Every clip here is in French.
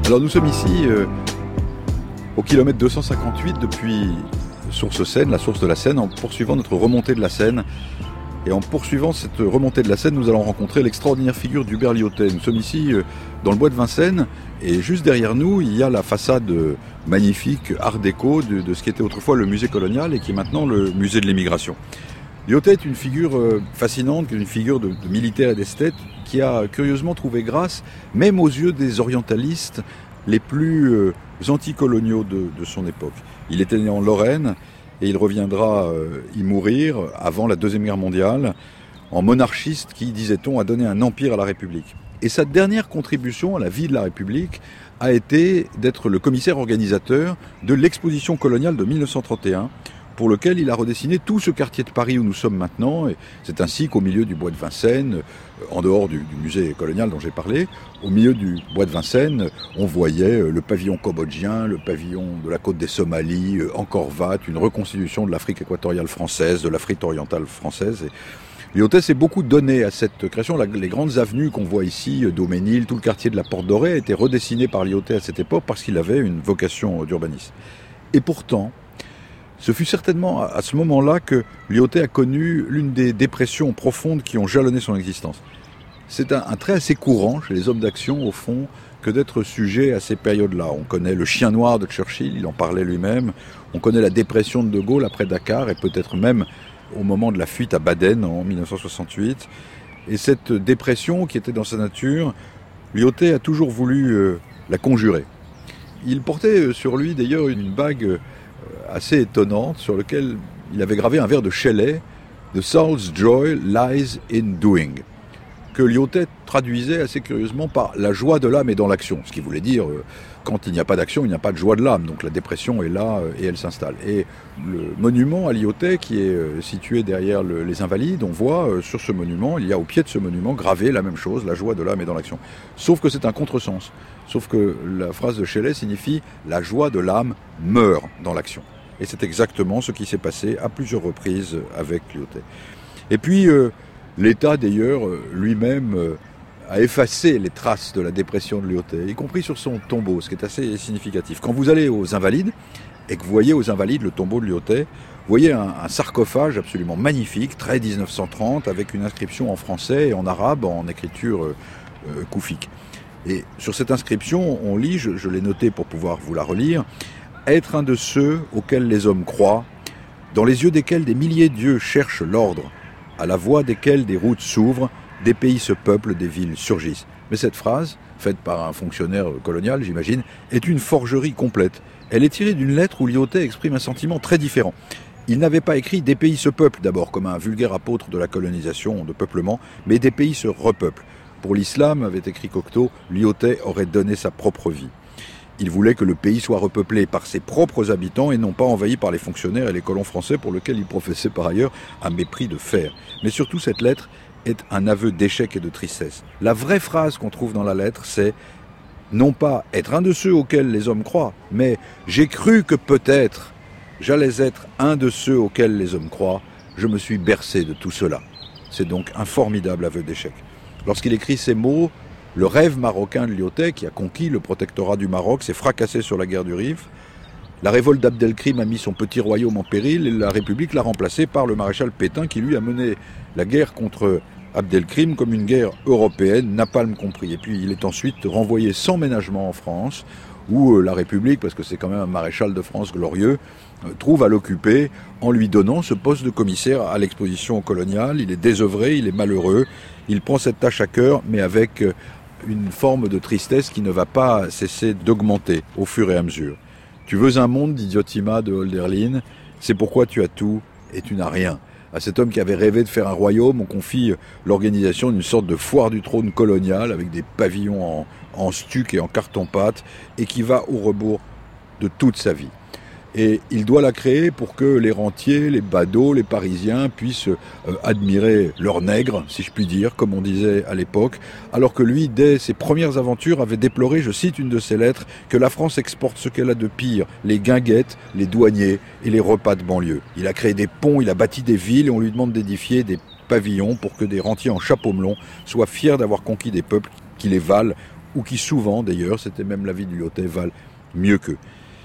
Alors nous sommes ici au kilomètre 258 depuis Source Seine, la source de la Seine, en poursuivant notre remontée de la Seine. Et en poursuivant cette remontée de la Seine, nous allons rencontrer l'extraordinaire figure d'Hubert Lyautey. Nous sommes ici dans le bois de Vincennes et juste derrière nous, il y a la façade magnifique art déco de ce qui était autrefois le musée colonial et qui est maintenant le musée de l'émigration. Lyautey est une figure fascinante, une figure de militaire et d'esthète qui a curieusement trouvé grâce, même aux yeux des orientalistes les plus anticoloniaux de son époque. Il était né en Lorraine et il reviendra y mourir avant la Deuxième Guerre mondiale, en monarchiste qui, disait-on, a donné un empire à la République. Et sa dernière contribution à la vie de la République a été d'être le commissaire organisateur de l'exposition coloniale de 1931, pour lequel il a redessiné tout ce quartier de Paris où nous sommes maintenant. Et c'est ainsi qu'au milieu du bois de Vincennes, en dehors du musée colonial dont j'ai parlé, au milieu du bois de Vincennes, on voyait le pavillon cambodgien, le pavillon de la côte des Somalies, Angkor Wat, une reconstitution de l'Afrique équatoriale française, de l'Afrique orientale française. Et Lyautey s'est beaucoup donné à cette création. Les grandes avenues qu'on voit ici, Daumesnil, tout le quartier de la Porte Dorée, a été redessiné par Lyautey à cette époque parce qu'il avait une vocation d'urbaniste. Et pourtant, ce fut certainement à ce moment-là que Lyautey a connu l'une des dépressions profondes qui ont jalonné son existence. C'est un trait assez courant chez les hommes d'action, au fond, que d'être sujet à ces périodes-là. On connaît le chien noir de Churchill, il en parlait lui-même. On connaît la dépression de De Gaulle après Dakar et peut-être même au moment de la fuite à Baden en 1968. Et cette dépression qui était dans sa nature, Lyautey a toujours voulu la conjurer. Il portait sur lui d'ailleurs une bague assez étonnante sur lequel il avait gravé un vers de Shelley, « The soul's joy lies in doing », que Lyautey traduisait assez curieusement par « la joie de l'âme est dans l'action », ce qui voulait dire quand il n'y a pas d'action, il n'y a pas de joie de l'âme, donc la dépression est là et elle s'installe. Et le monument à Lyautey qui est situé derrière les Invalides, on voit sur ce monument, il y a au pied de ce monument gravé la même chose, « la joie de l'âme est dans l'action ». Sauf que c'est un contresens, sauf que la phrase de Shelley signifie « la joie de l'âme meurt dans l'action ». Et c'est exactement ce qui s'est passé à plusieurs reprises avec Lyautey. Et puis, l'État d'ailleurs lui-même a effacé les traces de la dépression de Lyautey, y compris sur son tombeau, ce qui est assez significatif. Quand vous allez aux Invalides, et que vous voyez aux Invalides le tombeau de Lyautey, vous voyez un sarcophage absolument magnifique, très 1930, avec une inscription en français et en arabe, en écriture koufique. Et sur cette inscription, on lit, je l'ai noté pour pouvoir vous la relire, « Être un de ceux auxquels les hommes croient, dans les yeux desquels des milliers d'yeux cherchent l'ordre, à la voix desquels des routes s'ouvrent, des pays se peuplent, des villes surgissent. » Mais cette phrase, faite par un fonctionnaire colonial, j'imagine, est une forgerie complète. Elle est tirée d'une lettre où Lyautey exprime un sentiment très différent. Il n'avait pas écrit « des pays se peuplent » d'abord, comme un vulgaire apôtre de la colonisation, de peuplement, mais « des pays se repeuplent ». Pour l'islam, avait écrit Cocteau, Lyautey aurait donné sa propre vie. Il voulait que le pays soit repeuplé par ses propres habitants et non pas envahi par les fonctionnaires et les colons français pour lesquels il professait par ailleurs un mépris de fer. Mais surtout, cette lettre est un aveu d'échec et de tristesse. La vraie phrase qu'on trouve dans la lettre, c'est non pas être un de ceux auxquels les hommes croient, mais j'ai cru que peut-être j'allais être un de ceux auxquels les hommes croient. Je me suis bercé de tout cela. C'est donc un formidable aveu d'échec. Lorsqu'il écrit ces mots, le rêve marocain de Lyautey, qui a conquis le protectorat du Maroc, s'est fracassé sur la guerre du Rif. La révolte d'Abdelkrim a mis son petit royaume en péril et la République l'a remplacé par le maréchal Pétain qui lui a mené la guerre contre Abdelkrim comme une guerre européenne, napalm compris. Et puis il est ensuite renvoyé sans ménagement en France, où la République, parce que c'est quand même un maréchal de France glorieux, trouve à l'occuper en lui donnant ce poste de commissaire à l'exposition coloniale. Il est désœuvré, il est malheureux, il prend cette tâche à cœur, mais avec une forme de tristesse qui ne va pas cesser d'augmenter au fur et à mesure. Tu veux un monde, dit Diotima de Hölderlin, c'est pourquoi tu as tout et tu n'as rien. À cet homme qui avait rêvé de faire un royaume, on confie l'organisation d'une sorte de foire du trône colonial avec des pavillons en stuc et en carton-pâte et qui va au rebours de toute sa vie. Et il doit la créer pour que les rentiers, les badauds, les Parisiens puissent admirer leurs nègres, si je puis dire, comme on disait à l'époque, alors que lui, dès ses premières aventures, avait déploré, je cite une de ses lettres, que la France exporte ce qu'elle a de pire, les guinguettes, les douaniers et les repas de banlieue. Il a créé des ponts, il a bâti des villes et on lui demande d'édifier des pavillons pour que des rentiers en chapeau melon soient fiers d'avoir conquis des peuples qui les valent ou qui souvent d'ailleurs, c'était même l'avis du Lyotet, valent mieux qu'eux.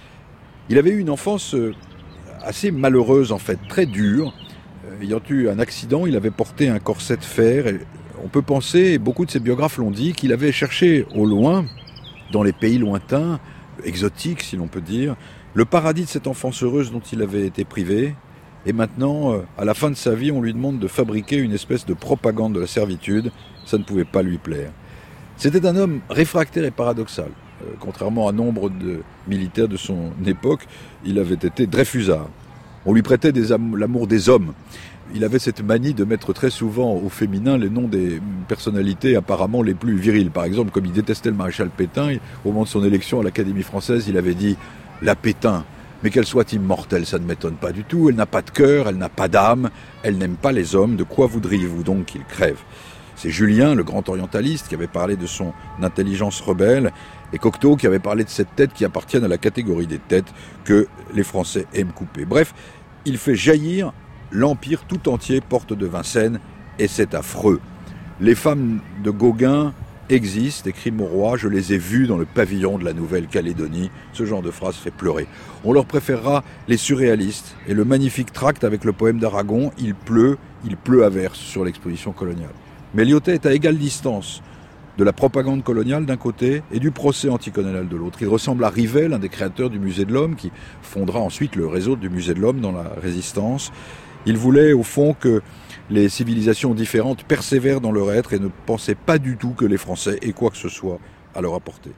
Il avait eu une enfance assez malheureuse en fait, très dure. Ayant eu un accident, il avait porté un corset de fer. Et on peut penser, et beaucoup de ses biographes l'ont dit, qu'il avait cherché au loin, dans les pays lointains, exotiques si l'on peut dire, le paradis de cette enfance heureuse dont il avait été privé. Et maintenant, à la fin de sa vie, on lui demande de fabriquer une espèce de propagande de la servitude. Ça ne pouvait pas lui plaire. C'était un homme réfractaire et paradoxal. Contrairement à nombre de militaires de son époque, il avait été Dreyfusard. On lui prêtait l'amour des hommes. Il avait cette manie de mettre très souvent au féminin les noms des personnalités apparemment les plus viriles. Par exemple, comme il détestait le maréchal Pétain, au moment de son élection à l'Académie française, il avait dit « La Pétain, mais qu'elle soit immortelle, ça ne m'étonne pas du tout. Elle n'a pas de cœur, elle n'a pas d'âme, elle n'aime pas les hommes. De quoi voudriez-vous donc qu'il crève ?» C'est Julien, le grand orientaliste, qui avait parlé de son intelligence rebelle, et Cocteau qui avait parlé de cette tête qui appartiennent à la catégorie des têtes que les Français aiment couper. Bref, il fait jaillir l'Empire tout entier porte de Vincennes, et c'est affreux. Les femmes de Gauguin existent, écrit Mauroy, je les ai vues dans le pavillon de la Nouvelle-Calédonie. Ce genre de phrase fait pleurer. On leur préférera les surréalistes, et le magnifique tract avec le poème d'Aragon, il pleut à verse sur l'exposition coloniale. Mais Lyotet est à égale distance de la propagande coloniale d'un côté et du procès anticolonial de l'autre. Il ressemble à Rivet, l'un des créateurs du Musée de l'Homme, qui fondera ensuite le réseau du Musée de l'Homme dans la Résistance. Il voulait au fond que les civilisations différentes persévèrent dans leur être et ne pensait pas du tout que les Français aient quoi que ce soit à leur apporter.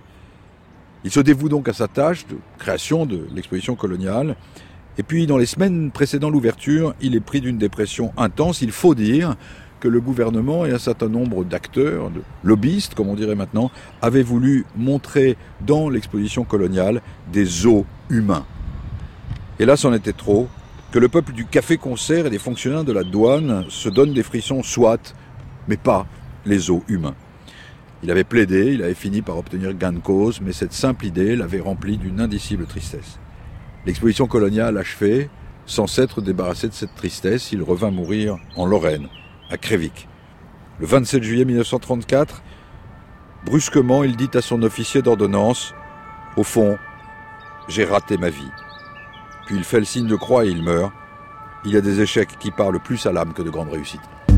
Il se dévoue donc à sa tâche de création de l'exposition coloniale. Et puis, dans les semaines précédant l'ouverture, il est pris d'une dépression intense. Il faut dire que le gouvernement et un certain nombre d'acteurs, de lobbyistes, comme on dirait maintenant, avaient voulu montrer dans l'exposition coloniale des os humains. Et là, c'en était trop. Que le peuple du café-concert et des fonctionnaires de la douane se donnent des frissons, soit, mais pas les os humains. Il avait plaidé, il avait fini par obtenir gain de cause, mais cette simple idée l'avait rempli d'une indicible tristesse. L'exposition coloniale achevée, sans s'être débarrassé de cette tristesse, il revint mourir en Lorraine, à Crévic. Le 27 juillet 1934, brusquement, il dit à son officier d'ordonnance « Au fond, j'ai raté ma vie ». Puis il fait le signe de croix et il meurt. Il y a des échecs qui parlent plus à l'âme que de grandes réussites.